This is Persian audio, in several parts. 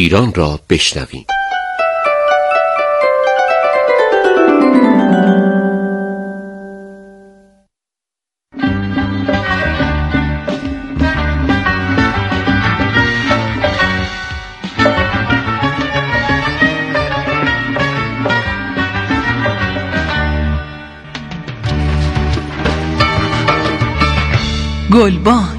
ایران را بشنویم. گلبانگ.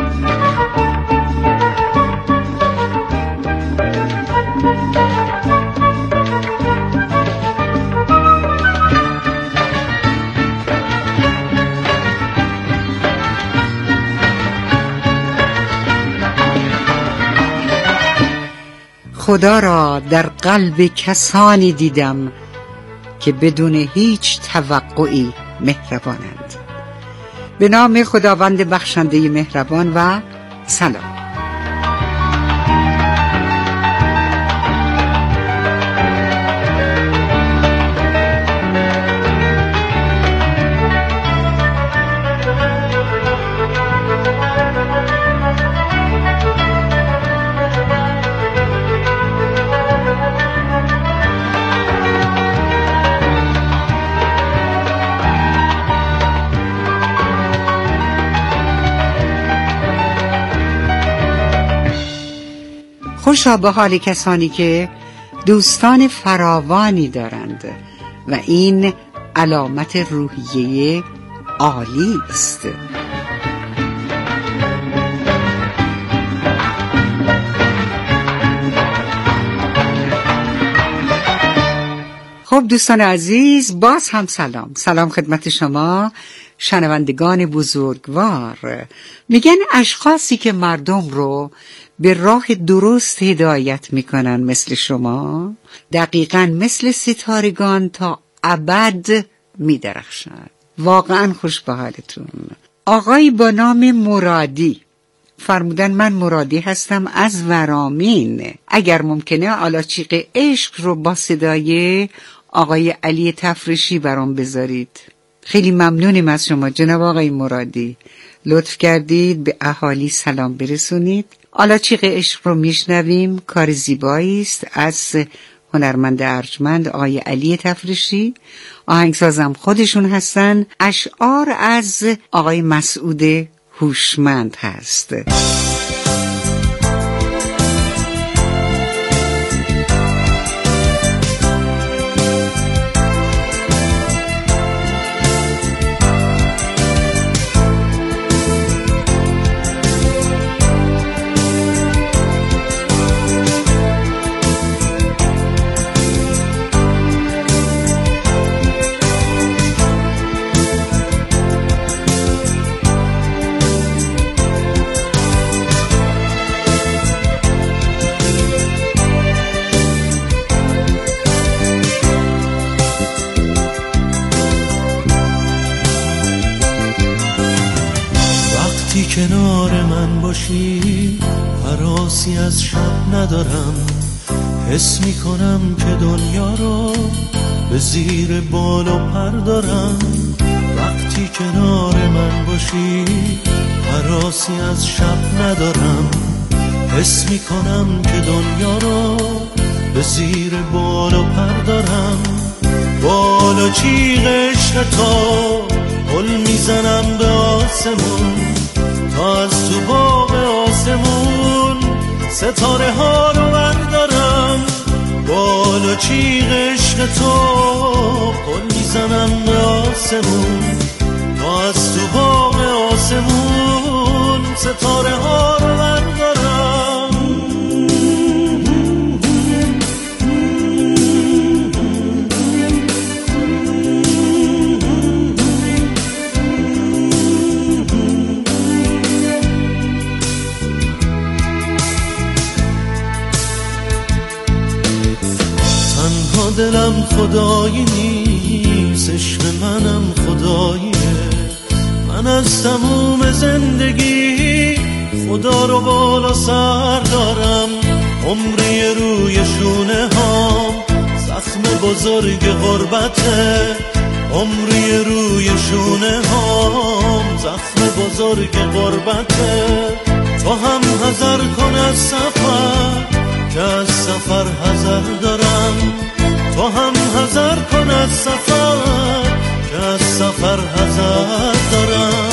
خدا را در قلب کسانی دیدم که بدون هیچ توقعی مهربانند. به نام خداوند بخشنده مهربان و سلام. خوشا به حال کسانی که دوستان فراوانی دارند و این علامت روحیه عالی است. خب دوستان عزیز، باز هم سلام خدمت شما شنوندگان بزرگوار. میگن اشخاصی که مردم رو به راه درست هدایت میکنن مثل شما، دقیقاً مثل ستارگان تا ابد میدرخشن. واقعاً خوش به حالتون. آقایی با نام مرادی فرمودن من مرادی هستم از ورامین، اگر ممکنه آلاچیق عشق رو با صدای آقای علی تفرشی برام بذارید. خیلی ممنونیم از شما جناب آقای مرادی، لطف کردید به اهالی سلام برسونید. آلاچیق عشق رو میشنویم، کار زیبایی است از هنرمند ارجمند آقای علی تفرشی. آهنگسازم خودشون هستن. اشعار از آقای مسعود هوشمند هست. کنار من باشی هراسی از شب ندارم، حس میکنم که دنیا رو به زیر بال و پر دارم. وقتی کنار من باشی هراسی از شب ندارم، حس میکنم که دنیا رو به زیر بال و پر دارم. بال و چیغ عشق تو گل میزنم به آسمون، تا از تو باغ آسمون ستاره ها رو بردارم. بال و چیغ عشق تو گل میزنم به آسمون، تا از تو باغ آسمون ستاره ها رو بردارم. دلم خدایی نیست، عشق منم خداییه. من از تموم زندگی خدا رو بالا سر دارم. عمری روی شونه هام زخم بزرگ غربته، عمری روی شونه هام زخم بزرگ غربته. تو هم حذر کن از سفر که از سفر حذر دارم. تو هم حذر کن از سفر که از سفر حذر دارم.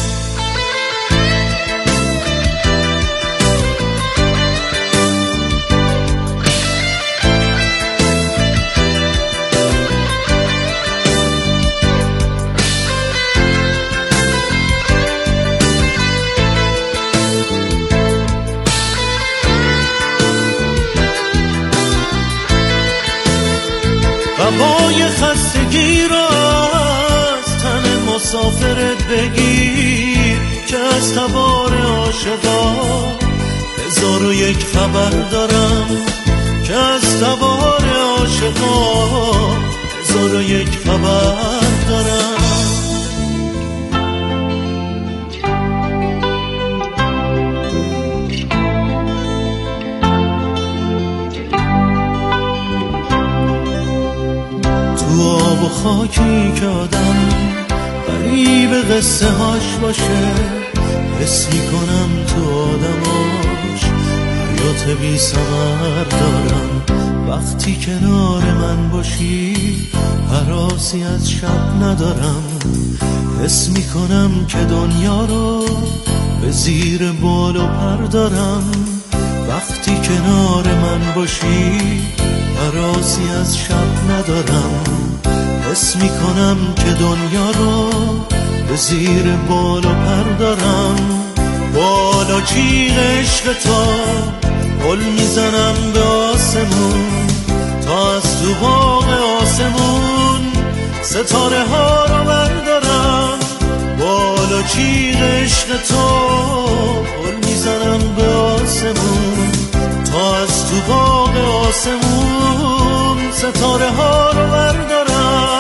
هوای خستگی را از تن مسافرت بگیر که از تبار عاشقا 1001 خبر دارم. که از تبار عاشقا 1001 خبر دارم. تو آب و خاکی که آدم غریب قصه هاش باشه، حس میکنم تو آدماش حیات بی ثمر دارم. وقتی کنار من باشی هراسی از شب ندارم. حس میکنم که دنیا رو به زیر بال و پر دارم. وقتی کنار من باشی هراسی از شب ندارم. حس میکنم که دنیا رو به زیر بال و پر دارم. بالا چیغ عشق تا پل میزنم به آسمون، تا از تو باغ آسمون ستاره ها رو بردارم. بالا چیغ عشق تا پل میزنم به آسمون، تا از تو باغ آسمون ستاره ها رو بردارم.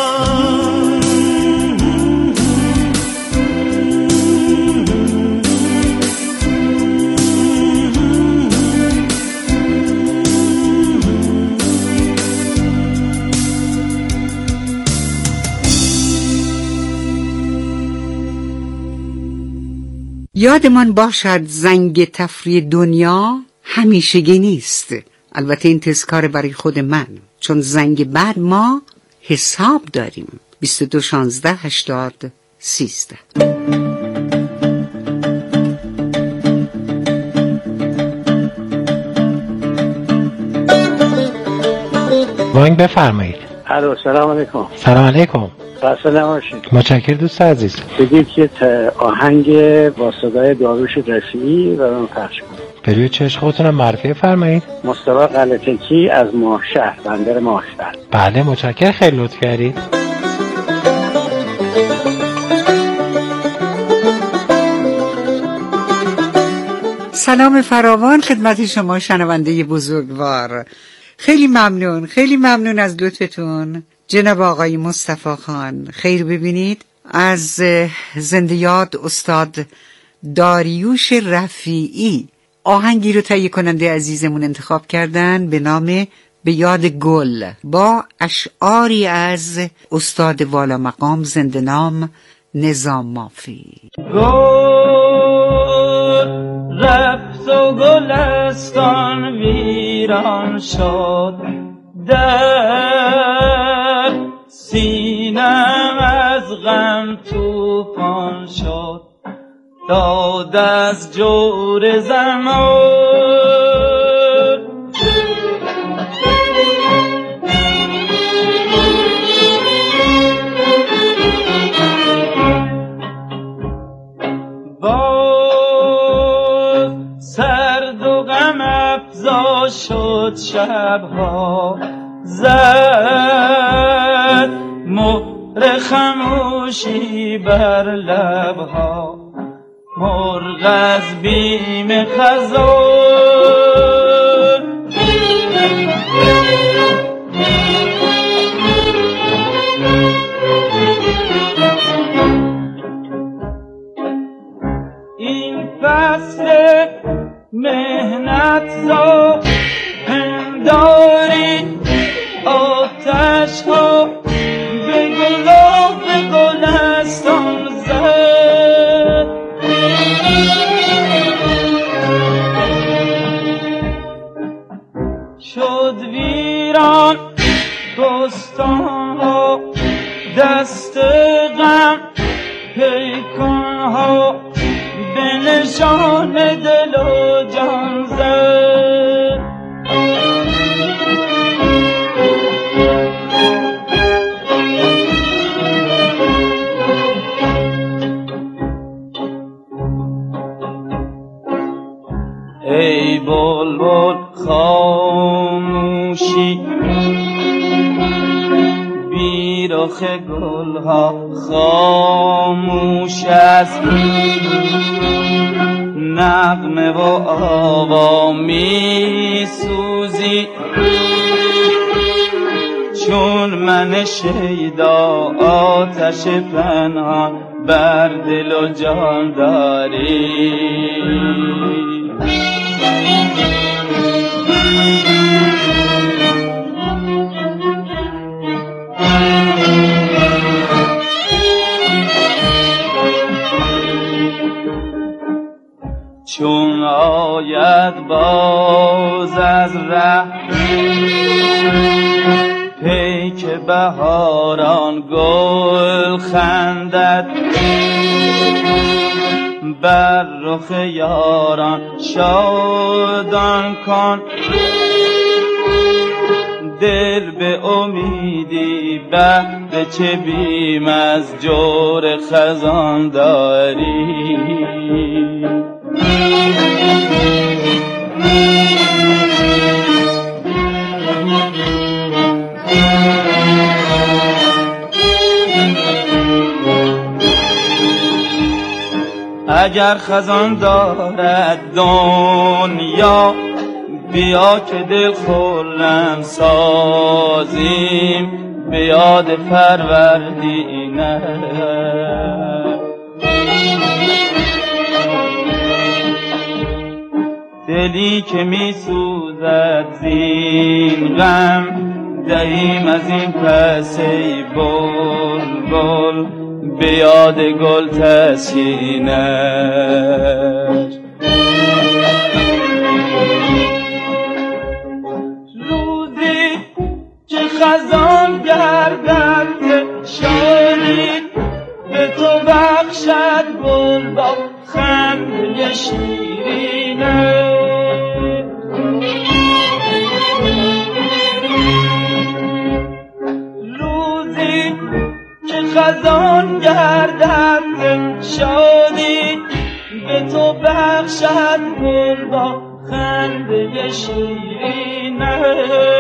یادمان باشد زنگ تفریح دنیا همیشگی نیست. البته این تذکار برای خود من، چون زنگ بعد ما حساب داریم. 22 16 80 13. وانگ بفرمایید. الو سلام علیکم. سلام علیکم. خسته نباشید. متشکرم دوست عزیز. بگید که آهنگ با صدای داریوش رفیعی و من پخش کنم. بروی چشم خودتونم معرفی فرمایید. مصطفی قلعه‌تکی از ماهشهر، بندر ماهشهر. بله متشکرم، خیلی لطف کردید. سلام فراوان خدمت شما شنونده بزرگوار. خیلی ممنون از لطفتون جناب آقای مصطفی خان. خیر ببینید. از زنده یاد استاد داریوش رفیعی آهنگی رو تهیه کننده عزیزمون انتخاب کردن به نام به یاد گل، با اشعاری از استاد والا مقام زنده نام نظام مافی. گل رفت و گلستان ویران شد، در سینم از غم توفان شد، داد از جور زمان. باز سرد و غم افزا شد شبها، زد مهر خموشی بر لبها، مرغ از بیم خزان. این فصل مهنت زا پنداری آتش ها به گلاب گلستان زد، پیکانها به نشان دل و جان زد. ای بلبل خاموشی بی رخ گلها خاموش است، نغمه و آوا می سوزی چون من شیدا آتش پنهان بر دل و جان داری. چون آید باز از ره پیک بهاران گل خندد، بر رخ یاران شادان کن دل به امیدی به چه بیم از جور خزان داری. اگر خزان دارد دنیا بیا که دل خرم سازیم به یاد فروردینه. دلی که می سوزد زین غم دهیم از این پس ای بلبل به یاد گل تسکینش. روزی که خزان گردد شادی به تو بخشد گل با خنده شیرینه. روزی که خزان گردد شادی به تو بخشد گل با خنده شیرینه.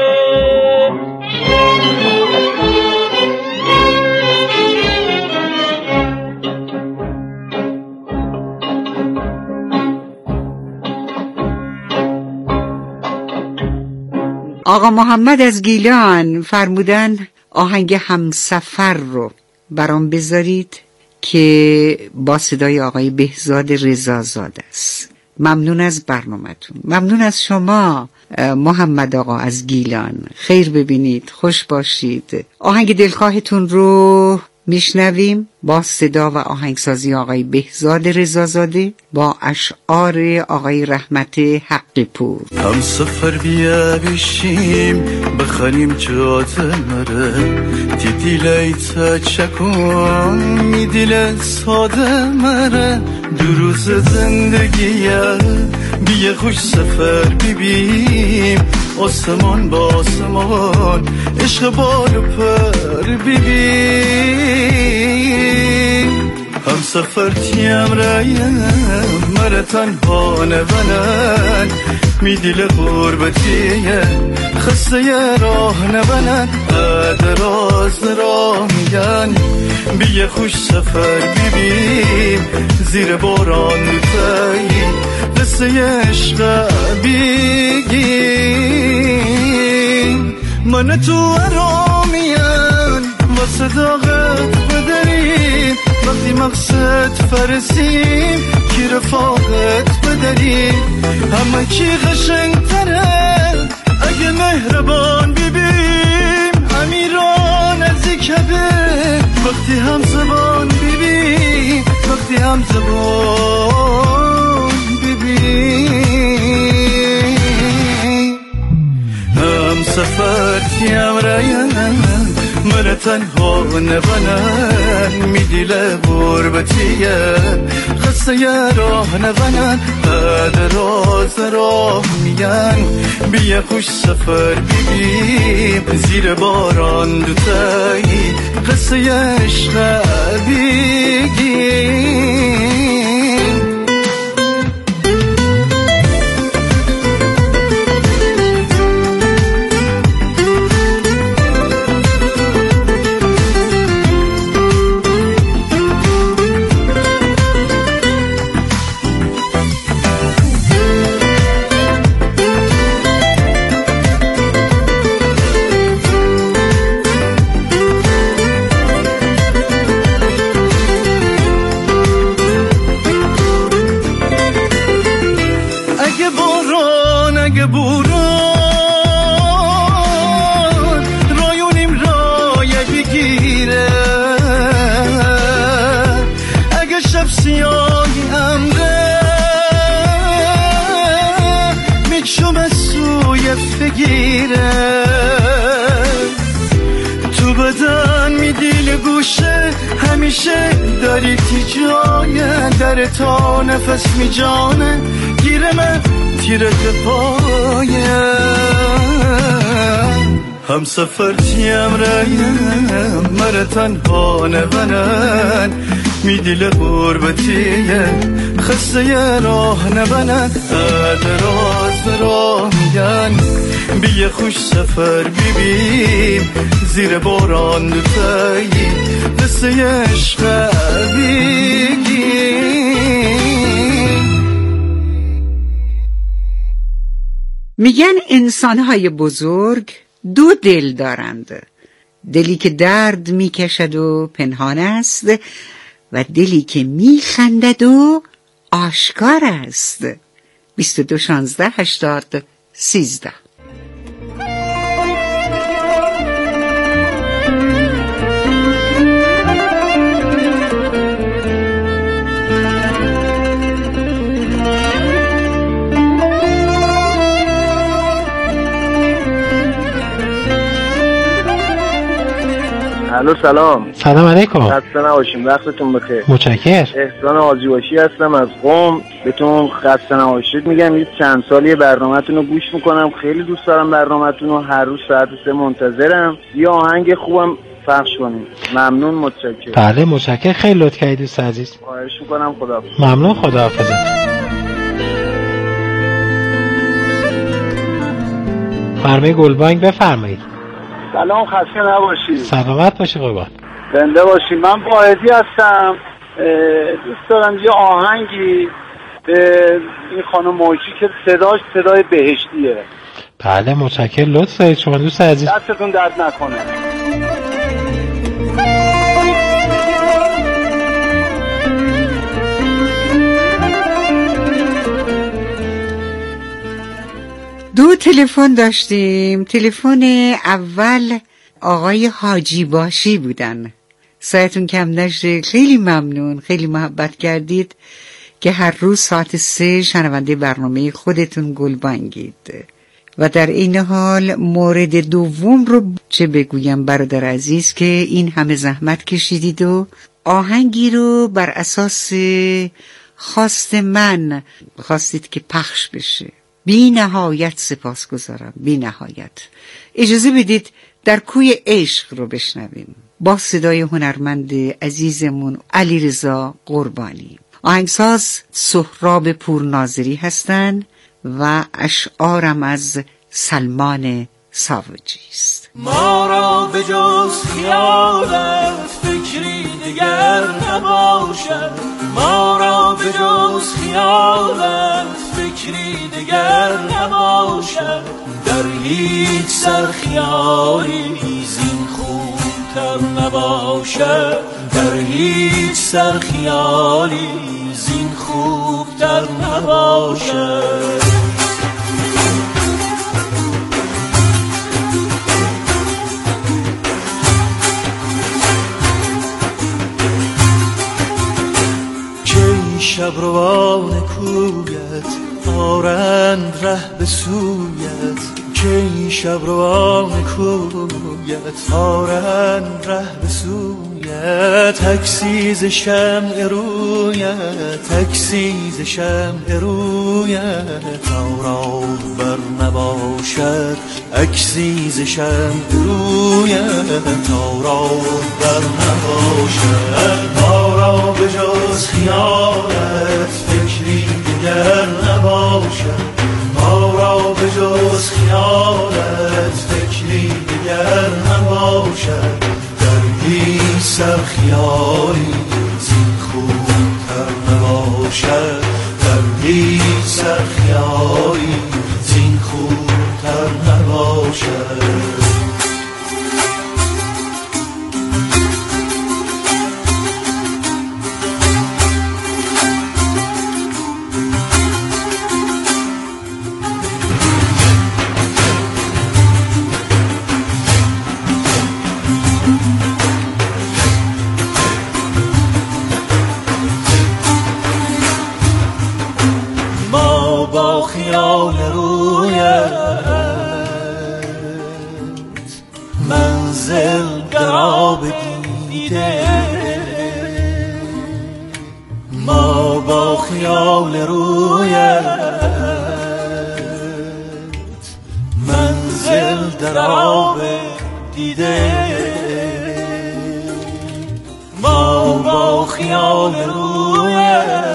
آقا محمد از گیلان فرمودن آهنگ همسفر رو برام بذارید که با صدای آقای بهزاد رضازاده است. ممنون از برنامه‌تون، ممنون از شما محمد آقا از گیلان. خیر ببینید، خوش باشید. آهنگ دلخواهتون رو میشنویم با صدا و آهنگسازی آقای بهزاد رضازاده با اشعار آقای رحمت حقی پور. هم سفر بیا بشیم بخریم جاده مره دیدی لیتا چکن می دل ساده مره دو روز زندگیه بیا خوش سفر ببیم آسمان با آسمان عشق بال و پر ببین. هم سفر تیم رایم مرا تنها نبنن می دل غربتیه خسته راه نبنن دراز راه میگن بیا خوش سفر ببین زیر باران تایی قصه عشق بگین. من تو ارامیم و صداقت بدریم وقتی مقصد فرسیم کی رفاقت بدریم همه کی قشنگتره اگه مهربان ببین امیران نزدیکه وقتی هم زبان ببین وقتی هم زبان ببین. هم سفر تیم رایم مرا تنها نبنن میدیله غربتیم قصه راه نبنن بعد راز راه میگن بیه خوش سفر ببیم زیر باران دوتایی قصه عشق بگیم اگه بوران رایونیم رایه بگیره اگه شب سیاهی امره میکشم سوی فگیره تو بدن میدیل گوشه همیشه داری تی جایه در تا نفس میجانه گیره من تیره پایه هم سفر تیم رایم مره تنها نبنن میدیل غربتیه خسته راه نبنن راز راه میگن بیه خوش سفر ببین زیر باران دوتایی قصه عشق بگیم. میگن انسانهای بزرگ دو دل دارند، دلی که درد میکشد و پنهان است و دلی که میخندد و آشکار است. 22 16 80 13. الو سلام. سلام علیکم. خسته نباشین، وقتتون بخیر. متشکرم. احسان آذیباشی هستم از قم. بهتون خسته نباشید میگم. یه چند سالی برنامه‌تون رو گوش میکنم، خیلی دوست دارم برنامه‌تون رو، هر روز ساعت 3 منتظرم. یه آهنگ خوبم پخش کنید. ممنون، متشکرم. بله متشکرم، خیلی لطف کردید دوست عزیز. خواهش میکنم. خداحافظ. ممنون، خداحافظ. فرمای گلبانگ بفرمایید. سلام، خسته نباشید. سلامت باشی قربان. زنده باشید. من واحدی هستم. دوست دارم یه آهنگی به این خانم موجی که صداش صدای بهشتیه. بله متشکرم، لطف دارید شما دوست عزیز. دستتون درد نکنه. دو تلفن داشتیم. تلفن اول آقای حاجی باشی بودن. سایتون کم نشه، خیلی ممنون، خیلی محبت کردید که هر روز ساعت 3 شنونده برنامه خودتون گلبانگید. و در این حال مورد دوم رو چه بگویم برادر عزیز که این همه زحمت کشیدید و آهنگی رو بر اساس خواست من خواستید که پخش بشه. بی نهایت سپاس گذارم، بی نهایت. اجازه بدید در کوی عشق رو بشنویم با صدای هنرمند عزیزمون علیرضا قربانی. آهنگساز سهراب پورناظری هستند و اشعارم از سلمان ساوجی است. ما را به جز خیالت فکری دیگر نباشد، ما را به جز خیالت فکری دیگر نباشد، در هیچ سر خیالی زین خوبتر نباشد، در هیچ سر خیالی زین خوبتر نباشد. شب روان کویت آرند ره به سویت، که این شب روان کویت آرند ره به سویت اکسیز شمع رویت اکسیز شمع رویت تا راه بر نباشد اکسیز شمع رویت تا راه بر نباشد ما را به جز خیالت فکری دیگر نباشد ما را به جز خیالت فکری دیگر نباشد در هیچ سر خیالی زین خوبتر نباشد در هیچ سر خیالی زین خوبتر نباشد خیال رویت منزل درا بدیده ما با خیال رویت منزل درا بدیده ما با خیال رویت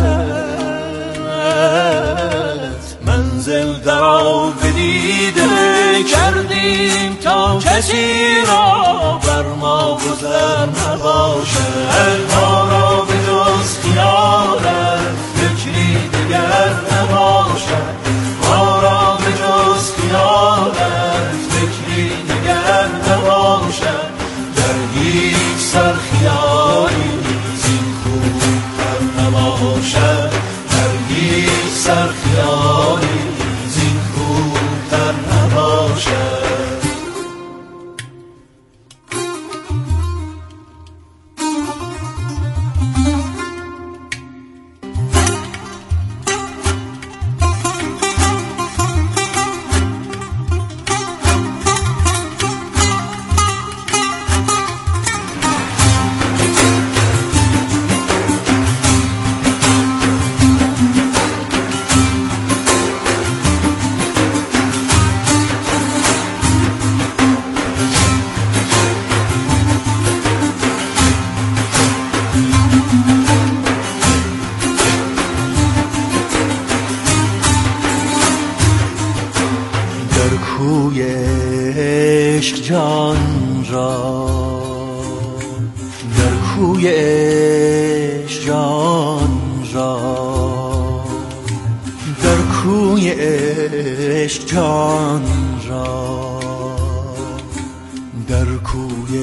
منزل درا بدیده کردیم تا کسی را بر ما گذر نباشد ما را به جز خیالت فکری دیگر نباشد ما را به جز خیالت فکری دیگر نباشد در هیچ سر خیالی زین خوبتر نباشد در هیچ سر خیالی زین خوبتر نباشد کوی عشق جان را در کوی عشق جان را در کوی عشق جان را در کوی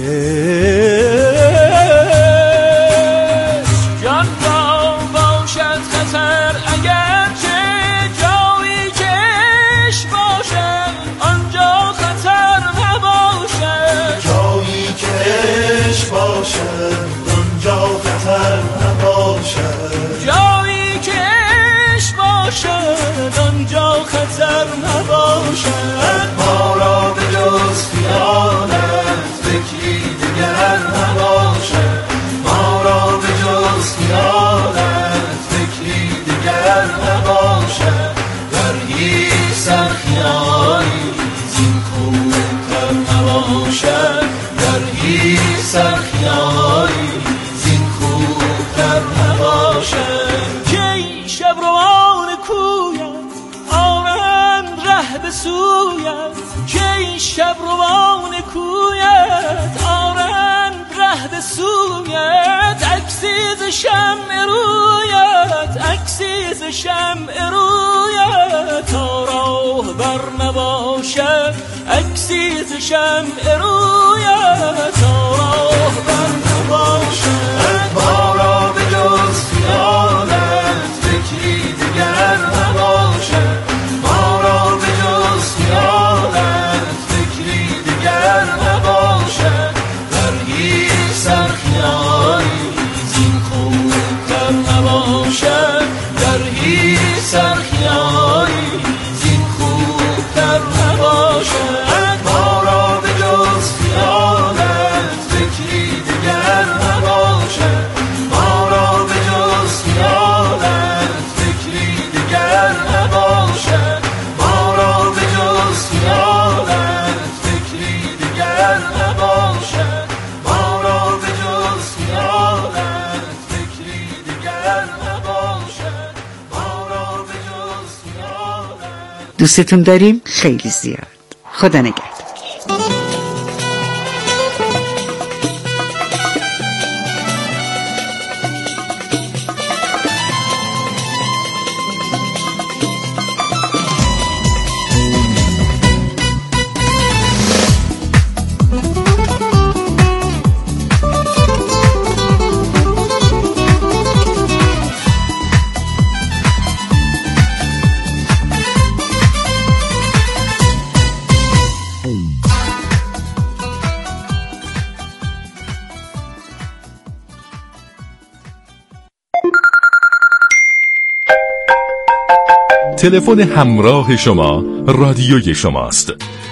عشق جان را باشد خطر اگر چه جایی که عشق باشد آنجا خطر نباشد جایی که عشق باشد آنجا خطر نباشد جایی که عشق باشد آنجا خطر نباشد ما را به جز خیالت فکری دیگر نباشد ما را به جز خیالت فکری دیگر نباشد در هیچ سر خیالی زین خوبتر نباشد در هیچ سر خیالی زین خوبتر نباشد که این شب روان کویت آرند ره به سویت که این شب روان کویت آرند ره به سویت عکسیز شمع رویت عکسیز شمع رویت تا راه بر نباشد عکسیز شمع رویت تا راه بر نباشد ما را به جز خیالت فکری دیگر نباشد ما را به جز خیالت فکری دیگر نباشد در هیچ سر خیالی زین خوبتر نباشد در هیچ سر خیالی زین خوبتر نباشد دوستتون داریم خیلی زیاد. خدا نگهدار. تلفن همراه شما رادیوی شماست.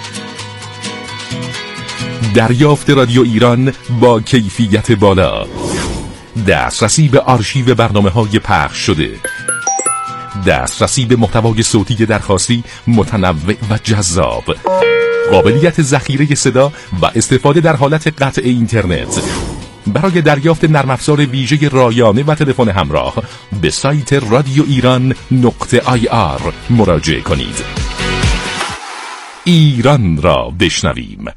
دریافت رادیو ایران با کیفیت بالا، دسترسی به آرشیو برنامه‌های پخش شده، دسترسی به محتوای صوتی درخواستی متنوع و جذاب، قابلیت ذخیره صدا و استفاده در حالت قطع اینترنت. برای دریافت نرم افزار ویژه رایانه و تلفن همراه به سایت رادیو ایران.ir مراجعه کنید. ایران را بشنویم.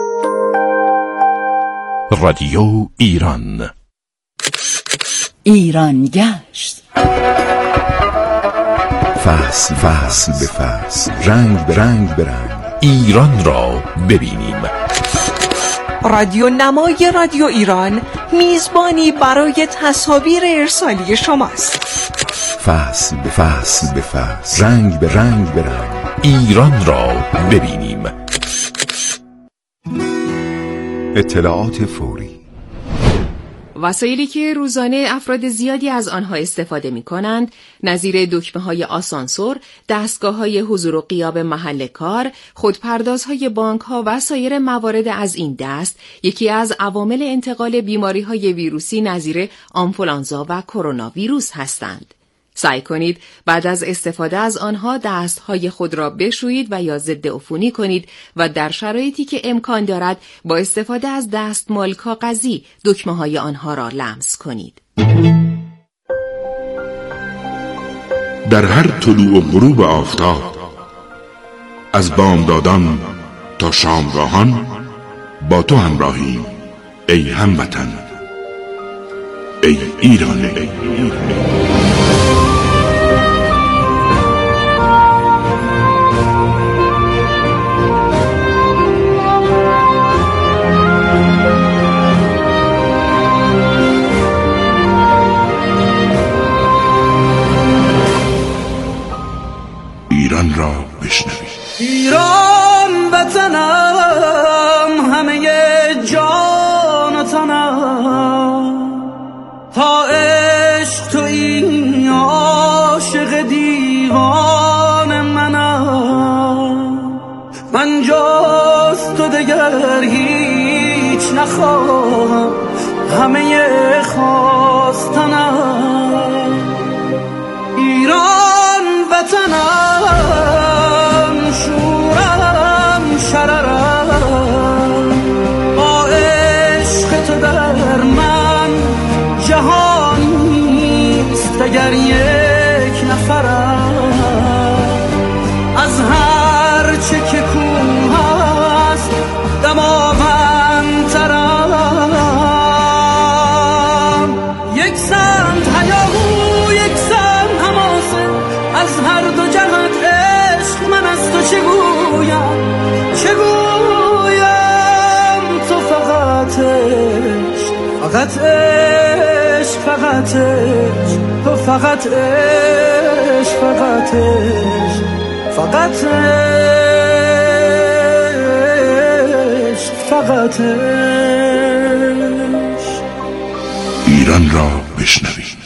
رادیو ایران. ایران گشت. فصل فصل به فصل، رنگ به رنگ به رنگ، ایران را ببینیم. رادیو نمای رادیو ایران میزبانی برای تصاویر ارسالی شماست. فصل به فصل به فصل، رنگ به رنگ به رنگ، ایران را ببینیم. اطلاعات فوری. وسایلی که روزانه افراد زیادی از آنها استفاده می کنند، نظیر دکمه‌های آسانسور، دستگاه‌های حضور و غیاب محل کار، خودپردازهای بانک‌ها و سایر موارد از این دست، یکی از عوامل انتقال بیماری‌های ویروسی نظیر آنفولانزا و کرونا ویروس هستند. سعی کنید بعد از استفاده از آنها دستهای خود را بشویید و یا ضد عفونی کنید و در شرایطی که امکان دارد با استفاده از دستمال کاغذی دکمه‌های آنها را لمس کنید. در هر طلوع و غروب آفتاب، از بامدادان تا شامگاهان، با تو همراهی ای هموطن، ای ایران، ای ایران. ایران را بشنوید. ایران وطنم، همه جان و تنم، تا عشق تویی عاشق دیوان منم. من جز تو دگر هیچ نخواهم، همه خواستنم. ایران وطنم، شورم شررم، با عشق تو در من جهان نیست دگر یک نفرم. از هر چه که کوه است دماوندترم. یک سمت هیاهو، یک سمت حماسه، از هر دو جهت عشق من از تو چه گویم تو فقط عشق، فقط عشق، فقط عشق، تو فقط عشق، فقط عشق، فقط عشق، فقط عشق. ایران را بشنوید.